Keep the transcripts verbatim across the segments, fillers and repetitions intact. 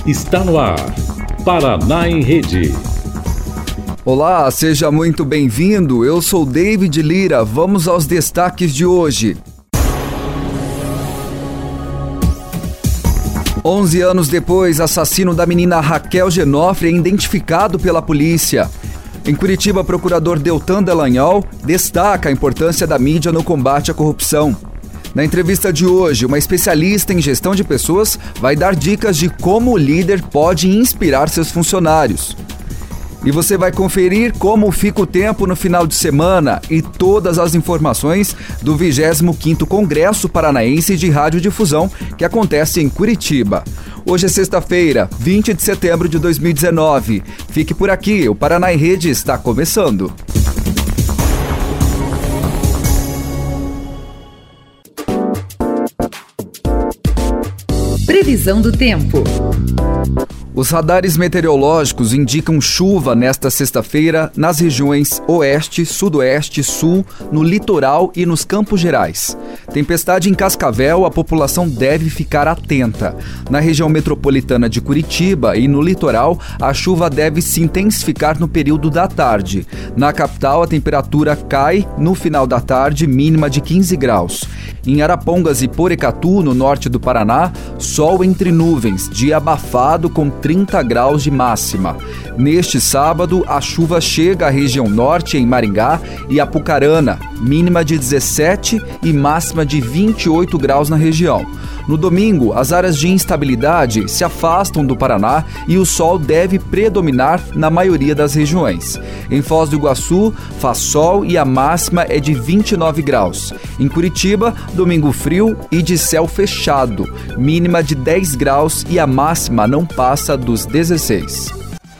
Está no ar, Paraná em Rede. Olá, seja muito bem-vindo. Eu sou David Lira. Vamos aos destaques de hoje. onze anos depois, assassino da menina Raquel Genofre é identificado pela polícia. Em Curitiba, procurador Deltan Dallagnol destaca a importância da mídia no combate à corrupção. Na entrevista de hoje, uma especialista em gestão de pessoas vai dar dicas de como o líder pode inspirar seus funcionários. E você vai conferir como fica o tempo no final de semana e todas as informações do vigésimo quinto Congresso Paranaense de Radiodifusão, que acontece em Curitiba. Hoje é sexta-feira, vinte de setembro de dois mil e dezenove. Fique por aqui, o Paraná em Rede está começando. Previsão do tempo. Os radares meteorológicos indicam chuva nesta sexta-feira nas regiões Oeste, Sudoeste, Sul, no litoral e nos Campos Gerais. Tempestade em Cascavel, a população deve ficar atenta. Na região metropolitana de Curitiba e no litoral, a chuva deve se intensificar no período da tarde. Na capital, a temperatura cai no final da tarde, mínima de quinze graus. Em Arapongas e Porecatu, no norte do Paraná, sol entre nuvens, dia abafado com trinta graus de máxima. Neste sábado, a chuva chega à região norte, em Maringá e Apucarana, mínima de dezessete e máxima de vinte e oito graus na região. No domingo, as áreas de instabilidade se afastam do Paraná e o sol deve predominar na maioria das regiões. Em Foz do Iguaçu, faz sol e a máxima é de vinte e nove graus. Em Curitiba, domingo frio e de céu fechado, mínima de dez graus e a máxima não passa dos dezesseis.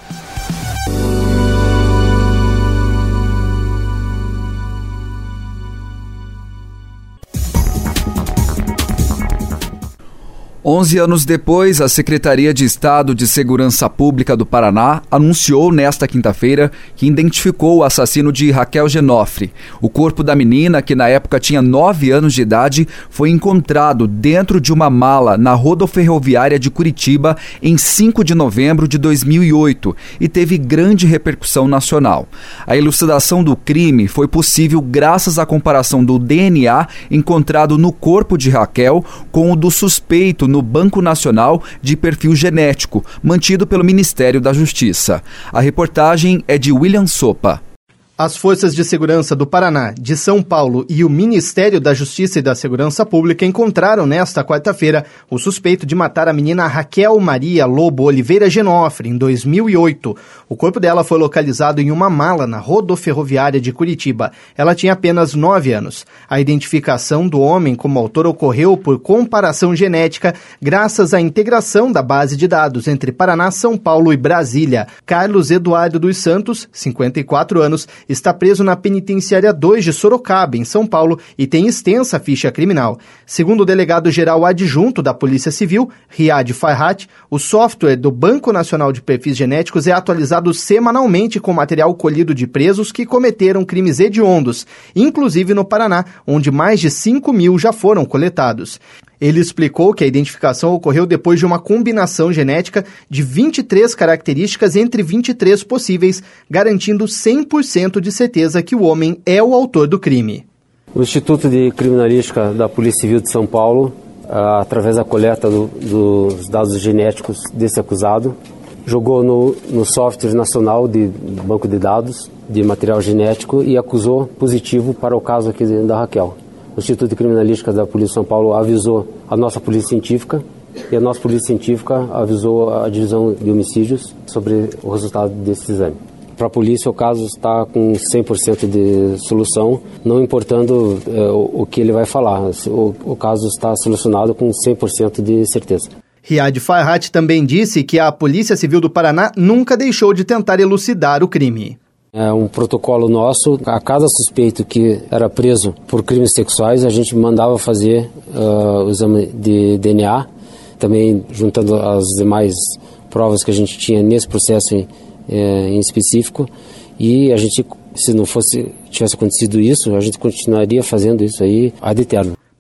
Onze anos depois, a Secretaria de Estado de Segurança Pública do Paraná anunciou nesta quinta-feira que identificou o assassino de Raquel Genofre. O corpo da menina, que na época tinha nove anos de idade, foi encontrado dentro de uma mala na rodoferroviária de Curitiba em cinco de novembro de dois mil e oito e teve grande repercussão nacional. A elucidação do crime foi possível graças à comparação do D N A encontrado no corpo de Raquel com o do suspeito no no Banco Nacional de Perfil Genético, mantido pelo Ministério da Justiça. A reportagem é de William Sopa. As Forças de Segurança do Paraná, de São Paulo e o Ministério da Justiça e da Segurança Pública encontraram nesta quarta-feira o suspeito de matar a menina Raquel Maria Lobo Oliveira Genofre, em dois mil e oito. O corpo dela foi localizado em uma mala na rodoferroviária de Curitiba. Ela tinha apenas nove anos. A identificação do homem como autor ocorreu por comparação genética graças à integração da base de dados entre Paraná, São Paulo e Brasília. Carlos Eduardo dos Santos, cinquenta e quatro anos, está preso na Penitenciária dois de Sorocaba, em São Paulo, e tem extensa ficha criminal. Segundo o delegado-geral adjunto da Polícia Civil, Riad Farhat, o software do Banco Nacional de Perfis Genéticos é atualizado semanalmente com material colhido de presos que cometeram crimes hediondos, inclusive no Paraná, onde mais de cinco mil já foram coletados. Ele explicou que a identificação ocorreu depois de uma combinação genética de vinte e três características entre vinte e três possíveis, garantindo cem por cento de certeza que o homem é o autor do crime. O Instituto de Criminalística da Polícia Civil de São Paulo, através da coleta do, dos dados genéticos desse acusado, jogou no, no software nacional de banco de dados de material genético e acusou positivo para o caso aqui da Raquel. O Instituto de Criminalística da Polícia de São Paulo avisou a nossa Polícia Científica e a nossa Polícia Científica avisou a Divisão de Homicídios sobre o resultado desse exame. Para a polícia, o caso está com cem por cento de solução, não importando é, o, o que ele vai falar. O, o caso está solucionado com cem por cento de certeza. Riad Farhat também disse que a Polícia Civil do Paraná nunca deixou de tentar elucidar o crime. É um protocolo nosso, a cada suspeito que era preso por crimes sexuais, a gente mandava fazer uh, o exame de D N A, também juntando as demais provas que a gente tinha nesse processo em, eh, em específico, e a gente, se não fosse, tivesse acontecido isso, a gente continuaria fazendo isso aí ad eterno.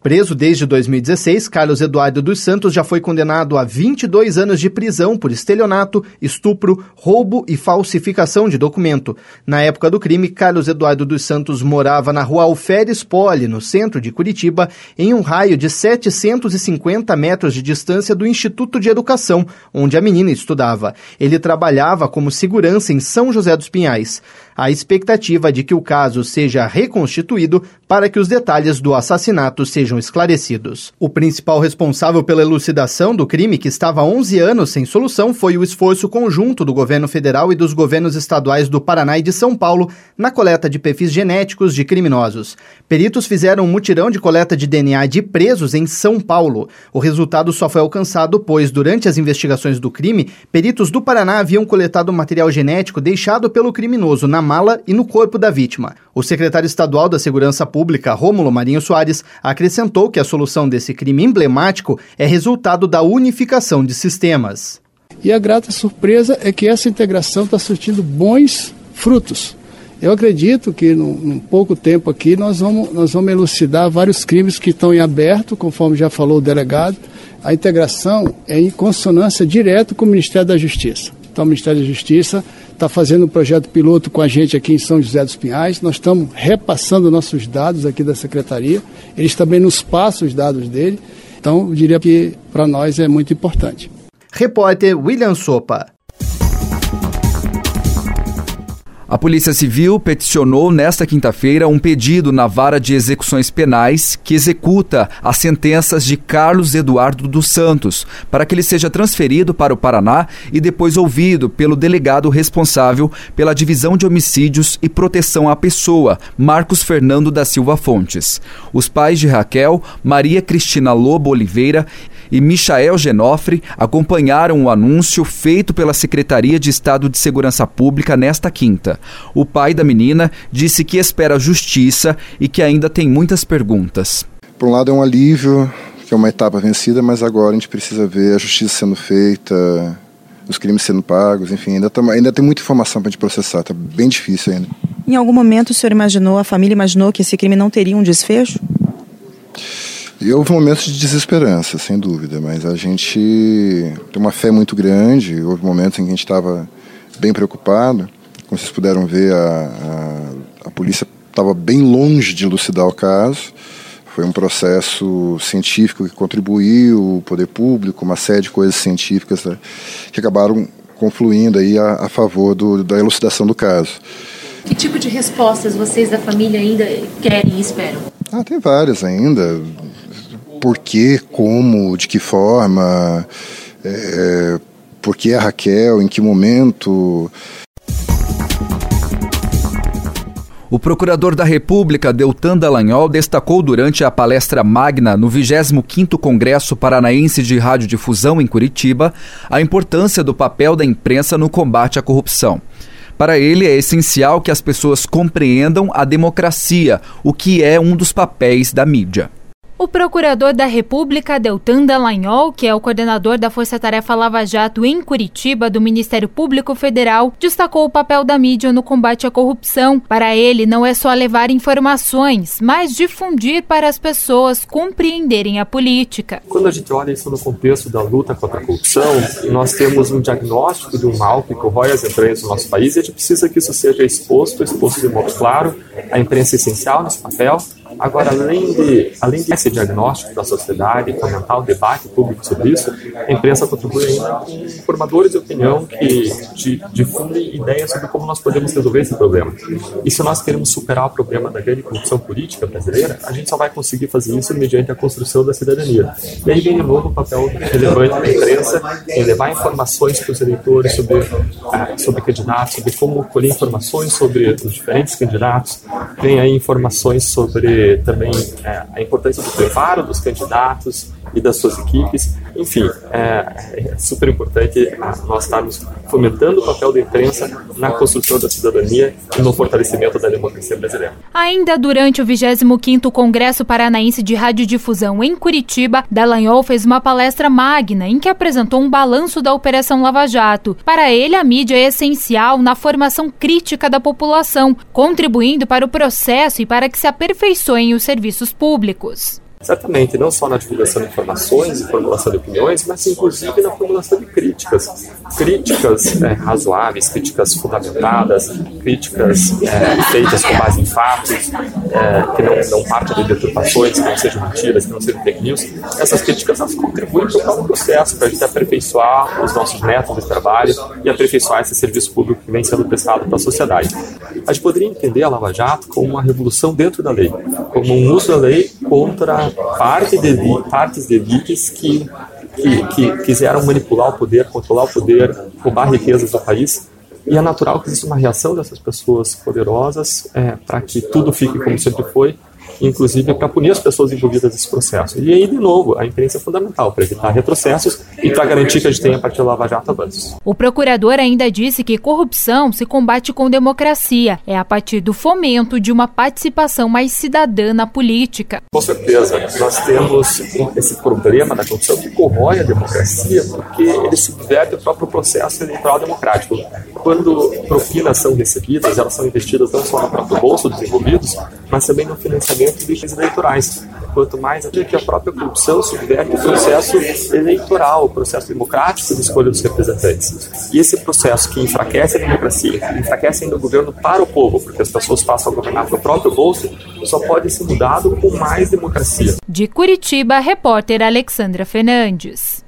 Preso desde dois mil e dezesseis, Carlos Eduardo dos Santos já foi condenado a vinte e dois anos de prisão por estelionato, estupro, roubo e falsificação de documento. Na época do crime, Carlos Eduardo dos Santos morava na rua Alferes Poli, no centro de Curitiba, em um raio de setecentos e cinquenta metros de distância do Instituto de Educação, onde a menina estudava. Ele trabalhava como segurança em São José dos Pinhais. A expectativa é de que o caso seja reconstituído para que os detalhes do assassinato sejam esclarecidos. O principal responsável pela elucidação do crime, que estava há onze anos sem solução, foi o esforço conjunto do governo federal e dos governos estaduais do Paraná e de São Paulo na coleta de perfis genéticos de criminosos. Peritos fizeram um mutirão de coleta de D N A de presos em São Paulo. O resultado só foi alcançado pois, durante as investigações do crime, peritos do Paraná haviam coletado material genético deixado pelo criminoso na mala e no corpo da vítima. O secretário estadual da Segurança Pública, Rômulo Marinho Soares, acrescentou que a solução desse crime emblemático é resultado da unificação de sistemas. E a grata surpresa é que essa integração está surtindo bons frutos. Eu acredito que num, num pouco tempo aqui nós vamos, nós vamos elucidar vários crimes que estão em aberto, conforme já falou o delegado. A integração é em consonância direta com o Ministério da Justiça. Então o Ministério da Justiça está fazendo um projeto piloto com a gente aqui em São José dos Pinhais. Nós estamos repassando nossos dados aqui da Secretaria. Eles também nos passam os dados dele. Então eu diria que para nós é muito importante. Repórter William Sopa. A Polícia Civil peticionou nesta quinta-feira um pedido na Vara de Execuções Penais que executa as sentenças de Carlos Eduardo dos Santos para que ele seja transferido para o Paraná e depois ouvido pelo delegado responsável pela Divisão de Homicídios e Proteção à Pessoa, Marcos Fernando da Silva Fontes. Os pais de Raquel, Maria Cristina Lobo Oliveira e Michael Genofre acompanharam o anúncio feito pela Secretaria de Estado de Segurança Pública nesta quinta. O pai da menina disse que espera justiça e que ainda tem muitas perguntas. Por um lado é um alívio, que é uma etapa vencida, mas agora a gente precisa ver a justiça sendo feita, os crimes sendo pagos, enfim, ainda, tá, ainda tem muita informação para a gente processar, está bem difícil ainda. Em algum momento o senhor imaginou, a família imaginou que esse crime não teria um desfecho? E houve momentos de desesperança, sem dúvida, mas a gente tem uma fé muito grande, houve momentos em que a gente estava bem preocupado. Como vocês puderam ver, a, a, a polícia estava bem longe de elucidar o caso. Foi um processo científico que contribuiu, o poder público, uma série de coisas científicas, né, que acabaram confluindo aí a, a favor do, da elucidação do caso. Que tipo de respostas vocês da família ainda querem e esperam? Ah, tem várias ainda. Por quê, como, de que forma, é, por que a Raquel, em que momento... O procurador da República, Deltan Dallagnol, destacou durante a palestra magna no vigésimo quinto Congresso Paranaense de Radiodifusão em Curitiba a importância do papel da imprensa no combate à corrupção. Para ele, é essencial que as pessoas compreendam a democracia, o que é um dos papéis da mídia. O procurador da República, Deltan Dallagnol, que é o coordenador da Força Tarefa Lava Jato em Curitiba, do Ministério Público Federal, destacou o papel da mídia no combate à corrupção. Para ele, não é só levar informações, mas difundir para as pessoas compreenderem a política. Quando a gente olha isso no contexto da luta contra a corrupção, nós temos um diagnóstico de um mal que corrói as entranhas do nosso país e a gente precisa que isso seja exposto, exposto de modo claro. A imprensa é essencial nesse papel. Agora, além de, além desse diagnóstico da sociedade, fomentar o debate público sobre isso, a imprensa contribui ainda com formadores de opinião que de, difundem ideias sobre como nós podemos resolver esse problema. E se nós queremos superar o problema da grande corrupção política brasileira, a gente só vai conseguir fazer isso mediante a construção da cidadania. E aí vem de novo o papel relevante da imprensa em levar informações para os eleitores sobre, ah, sobre candidatos, sobre como colher informações sobre os diferentes candidatos, vem aí informações sobre também é, a importância do preparo dos candidatos e das suas equipes. Enfim, é, é super importante nós estarmos fomentando o papel da imprensa na construção da cidadania e no fortalecimento da democracia brasileira. Ainda durante o vigésimo quinto Congresso Paranaense de Radiodifusão em Curitiba, Dallagnol fez uma palestra magna em que apresentou um balanço da Operação Lava Jato. Para ele, a mídia é essencial na formação crítica da população, contribuindo para o processo e para que se aperfeiçoem os serviços públicos. Certamente, não só na divulgação de informações e formulação de opiniões, mas inclusive na formulação de críticas. Críticas é, razoáveis, críticas fundamentadas, críticas é, feitas com base em fatos, é, que não, não partam de deturpações, que não sejam mentiras, que não sejam fake news. Essas críticas elas contribuem para o processo, para a gente aperfeiçoar os nossos métodos de trabalho e aperfeiçoar esse serviço público que vem sendo prestado para a sociedade. A gente poderia entender a Lava Jato como uma revolução dentro da lei, como um uso da lei contra parte de, partes de elites que, que, que quiseram manipular o poder, controlar o poder, roubar riquezas do país. E é natural que exista uma reação dessas pessoas poderosas é, para que tudo fique como sempre foi, inclusive para punir as pessoas envolvidas nesse processo. E aí, de novo, a imprensa é fundamental para evitar retrocessos e para garantir que a gente tenha, a partir da Lava Jato, avanços. O procurador ainda disse que corrupção se combate com democracia. É a partir do fomento de uma participação mais cidadã na política. Com certeza, nós temos esse problema da corrupção que corrói a democracia porque ele subverte o próprio processo eleitoral democrático. Quando propinas são recebidas, elas são investidas não só no próprio bolso dos envolvidos, mas também no financiamento de fins eleitorais. Quanto mais até que a própria corrupção subverte o processo eleitoral, o processo democrático de escolha dos representantes. E esse processo que enfraquece a democracia, enfraquece ainda o governo para o povo, porque as pessoas passam a governar para o próprio bolso, só pode ser mudado com mais democracia. De Curitiba, a repórter Alexandra Fernandes.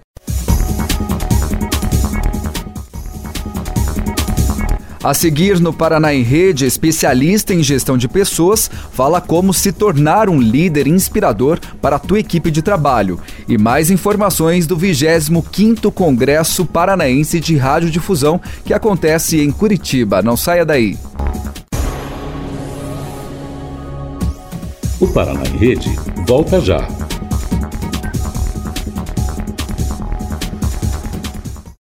A seguir, no Paraná em Rede, especialista em gestão de pessoas fala como se tornar um líder inspirador para a tua equipe de trabalho. E mais informações do vigésimo quinto Congresso Paranaense de Radiodifusão, que acontece em Curitiba. Não saia daí. O Paraná em Rede volta já.